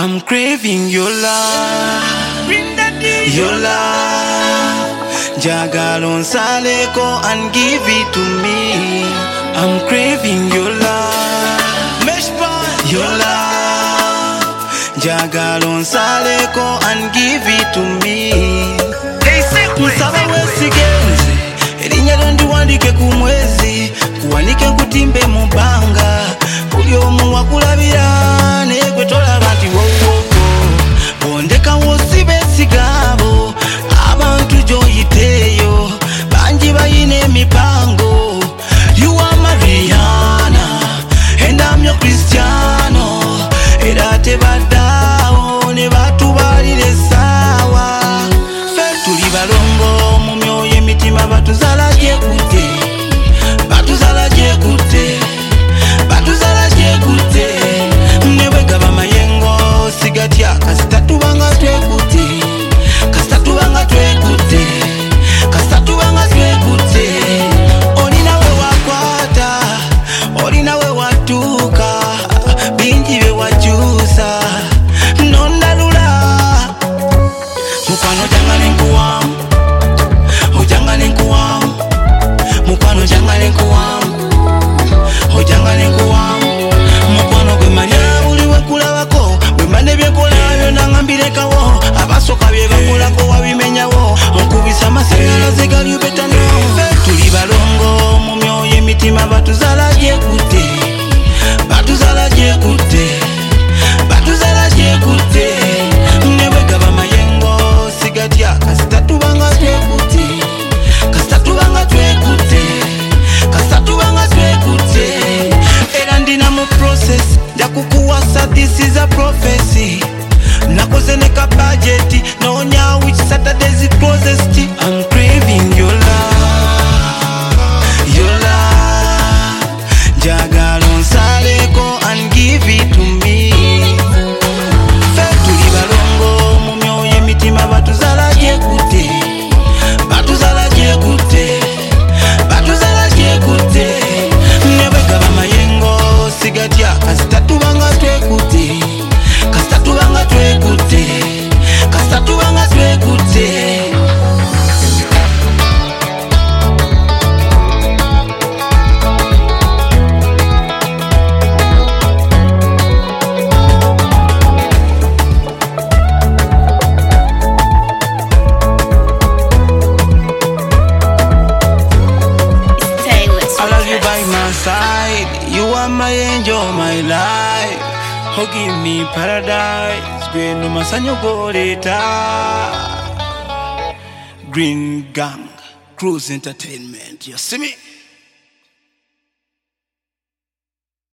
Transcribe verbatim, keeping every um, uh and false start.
I'm craving your love, your love. Jagalo nsaleko and give it to me. I'm craving your love, your love. Jagalo nsaleko and give it to me. Musaba wesigenze erinya londi wandike ku mwezi kuwanike kutimbe mu banga buli omu wakulabira ne gwe tolaba nti wowoko bondeka wosibe sigabo abantu gyoyiteeyo bangi bayina emipango. You are Mariana and I'm your Cristiano era tebaddawo ne batubalira essaawa tuli balongo mu myoyo emitima batuzala gyekute batuzala gyekute batuzala gyekute ne bwegaba mayengo sigatya kasita tubanga twekute kasita tubanga twekute kasita tubanga twekute olina we wakwata olina we watuuka bingi be wakyusa nondalula mukwano jangale nkuwamu ojangale nkuwamu mukwano jangale nkuwamu ojangale nkuwamu mukwano gwe manya buli wekulabako bwe mane byekola byonna ngambirekawo abasoka bye bakolako wabimenyawo okubisa amasanyalaze gali betano tuli balongo mu myoyo emitima batuzala gyekute batuzala gyekute batuzala gyekute ne bwegaba mayengo sigatya kasita tubanga twekute kasita tubanga twekute kasita tubanga twekute era ndina mu process nja kukuwasa. This is a prophecy nakoze ne ka budget nonya which Saturday is closest. I'm craving your love, your love. Jagalo nsaleko and give it to me. Tuli balongo mu myoyo emitima batuzala gyekute batuzala gyekute batuzala gyekute ne bwegaba mayengo sigatya kasita tubanga twekute kasita tubanga twekute kasita tubanga twekute. You are my angel, my life. Oh, give me paradise. Gwen masanyo goreta. Green Gang Cruise Entertainment. You see me?